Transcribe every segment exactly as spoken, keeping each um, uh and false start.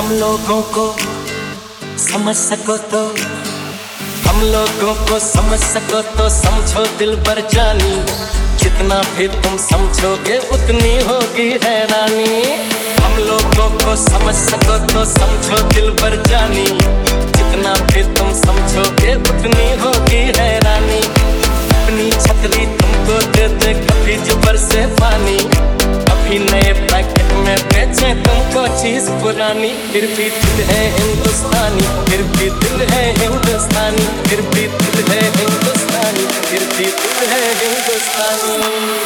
हम लोगों को समझ सको तो, हम लोगों को समझ सको तो समझो दिल भर जानी। जितना भी तुम समझोगे उतनी होगी हैरानी। हम लोगों को समझ सको तो समझो दिल भर जानी। जितना भी तुम समझोगे उतनी होगी हैरानी। अपनी छतरी तुमको दे दे कभी जुबर से पानी, कभी नए पैकेट में बेचे तुमको चीज पुरानी। फिर भी दिल है हिंदुस्तानी, फिर भी दिल है हिंदुस्तानी, फिर भी दिल है हिंदुस्तानी, फिर भी दिल है हिंदुस्तानी।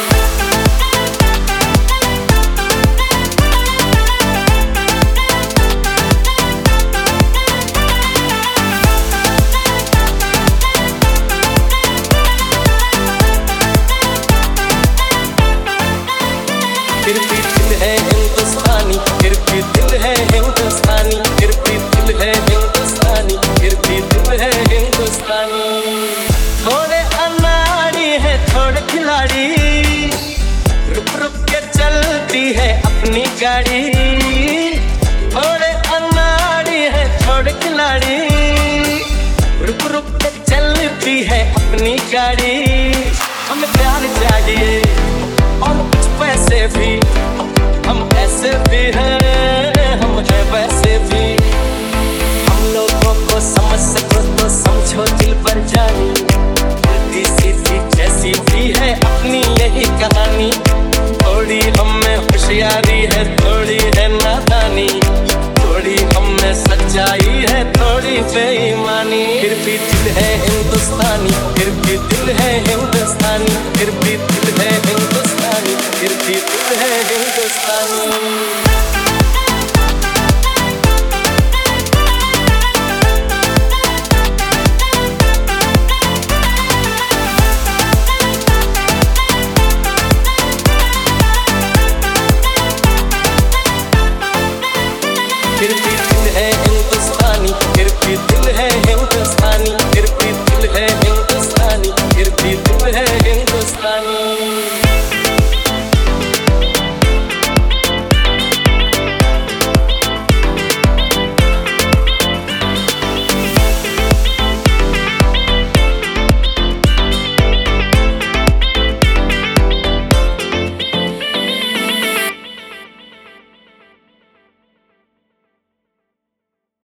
फिर भी दिल है हिंदुस्तानी, फिर भी दिल है हिंदुस्तानी, फिर भी दिल है हिंदुस्तानी, फिर भी दिल है हिंदुस्तानी। थोड़े अनाड़ी है थोड़े खिलाड़ी, रुक रुक के चलती है अपनी गाड़ी। थोड़े अनाड़ी है थोड़े खिलाड़ी, रुक रुक के चलती है अपनी गाड़ी। हमें प्यार चाहिए और कुछ पैसे भी, हम ऐसे भी हैं, हम हैं वैसे भी। हम लोगों को समझ सको तो समझो दिल भर जानी। उल्टी सीधी जैसी भी है अपनी यही कहानी। थोड़ी हम में होशियारी है, थोड़ी है नादानी, थोड़ी हम में सच्चाई है, थोड़ी बेईमानी। फिर भी दिल है हिंदुस्तानी, फिर भी दिल है हिंदुस्तानी, फिर भी दिल है हिंदुस्तानी, फिर भी दिल है हिंदुस्तानी।